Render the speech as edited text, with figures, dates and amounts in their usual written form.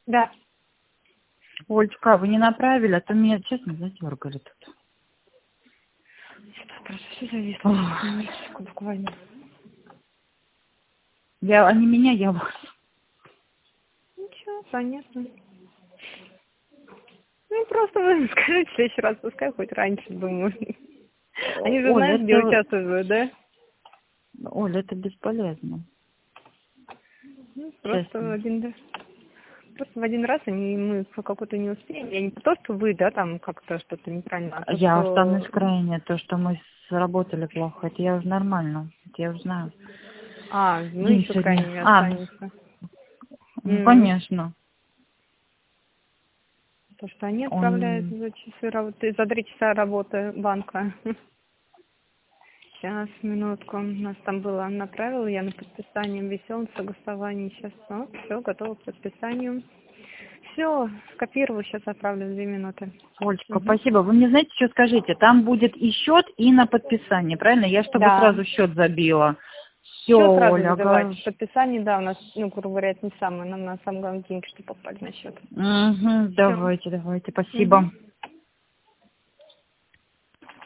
Да. Олечка, вы не направили, а то меня, честно, задергали тут. Просто все зависло. Минуточку буквально. Они меня, я вас. Ничего, понятно. Ну, просто вы скажите в следующий раз, пускай хоть раньше, думаю. Они же Оля, знают, где участвуют, да? Оля, это бесполезно. Ну, Честно. Просто в один раз мы по какой-то не успели. Я не то, что вы, да, там как-то что-то неправильно, а то, Я что... останусь крайне. То, что мы сработали плохо, это я уже нормально. Это я уже знаю. Ну День еще сегодня. крайне не останется. Ну, конечно. То, что они отправляют Он... за часы работы, за 3 часа работы банка. Сейчас, минутку. У нас там было направила я на подписание веселом согласовании. Сейчас, все, готово к подписанию. Все, скопирую, сейчас отправлю в 2 минуты. Олечка, спасибо. Вы мне знаете, что скажите? Там будет и счет, и на подписание, правильно? Я чтобы Да. сразу счет забила. Все, Все сразу Оля. забивать. Подписание, да, у нас, грубо говоря, это не самое. Нам на самом главное деньги, что попали на счет. Угу, Все. давайте, спасибо.